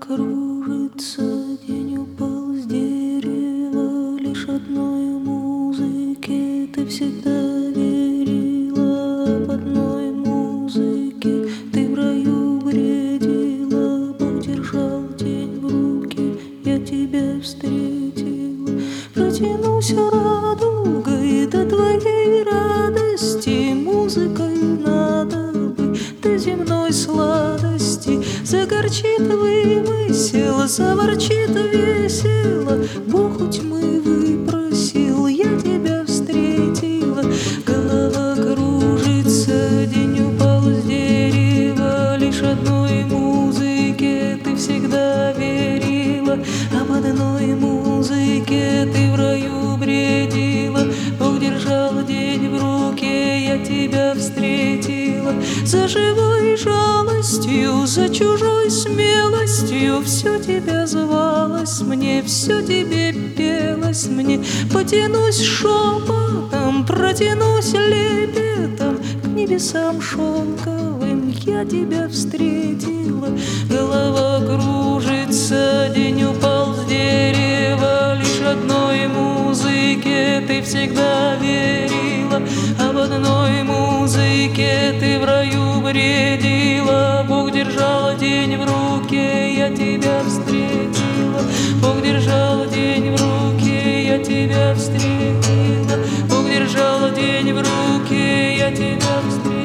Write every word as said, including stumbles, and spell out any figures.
кружится, день упал с дерева. Лишь одной музыке ты всегда верила. Об одной музыке ты в раю бредила. Бог держал день в руке, я тебя встретила. Протянусь радугой до твоей радости. Музыкой надо бы до земной сладости. Загорчит вымысел, заворчит весело. Бог у тьмы выпросил, я тебя встретила. Голова кружится, день упал с дерева. Лишь одной музыке ты всегда верила. Об одной музыке ты в раю бредила. Бог держал день в руке, я тебя встретила. За живой жалостью, за чужой смелостью все тебя звалось мне, все тебе пелось мне. Потянусь шепотом, протянусь лепетом к небесам шелковым, я тебя встретила. Голова кружится, день упал с дерева. Лишь одной музыке ты всегда верила. Об одной музыке ты в раю бредила. Бог держал день в руке, я тебя встретила. Бог держал день в руке, я тебя встретила. Бог держал день в руке, я тебя встретила.